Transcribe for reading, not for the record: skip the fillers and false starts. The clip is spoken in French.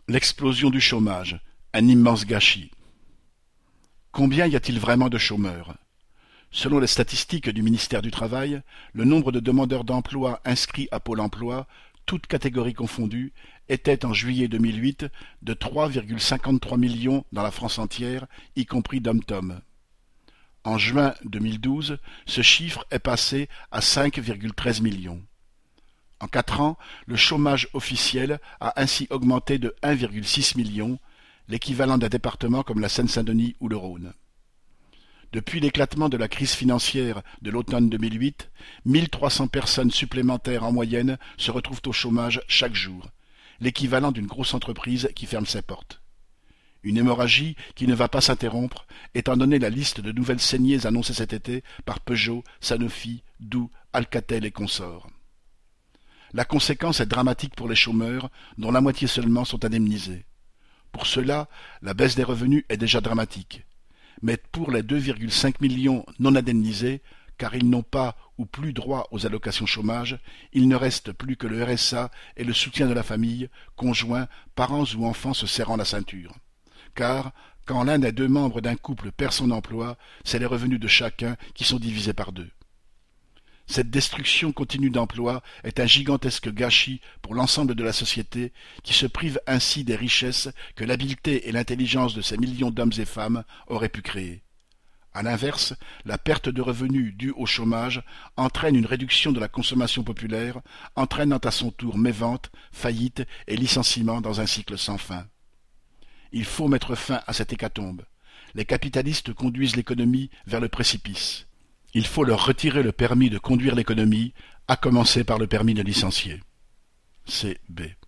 L'explosion du chômage, un immense gâchis. Combien y a-t-il vraiment de chômeurs? Selon les statistiques du ministère du Travail, le nombre de demandeurs d'emploi inscrits à Pôle emploi, toutes catégories confondues, était en juillet 2008 de 3,53 millions dans la France entière, y compris DOM-TOM. En juin 2012, ce chiffre est passé à 5,13 millions. En 4 ans, le chômage officiel a ainsi augmenté de 1,6 million, l'équivalent d'un département comme la Seine-Saint-Denis ou le Rhône. Depuis l'éclatement de la crise financière de l'automne 2008, 1300 personnes supplémentaires en moyenne se retrouvent au chômage chaque jour, l'équivalent d'une grosse entreprise qui ferme ses portes. Une hémorragie qui ne va pas s'interrompre, étant donné la liste de nouvelles saignées annoncées cet été par Peugeot, Sanofi, Doux, Alcatel et consorts. La conséquence est dramatique pour les chômeurs, dont la moitié seulement sont indemnisés. Pour ceux-là, la baisse des revenus est déjà dramatique. Mais pour les 2,5 millions non indemnisés, car ils n'ont pas ou plus droit aux allocations chômage, il ne reste plus que le RSA et le soutien de la famille, conjoints, parents ou enfants se serrant la ceinture. Car, quand l'un des deux membres d'un couple perd son emploi, c'est les revenus de chacun qui sont divisés par deux. Cette destruction continue d'emplois est un gigantesque gâchis pour l'ensemble de la société qui se prive ainsi des richesses que l'habileté et l'intelligence de ces millions d'hommes et femmes auraient pu créer. À l'inverse, la perte de revenus due au chômage entraîne une réduction de la consommation populaire, entraînant à son tour mévente, faillite et licenciement dans un cycle sans fin. Il faut mettre fin à cette hécatombe. Les capitalistes conduisent l'économie vers le précipice. Il faut leur retirer le permis de conduire l'économie, à commencer par le permis de licencier. C.B.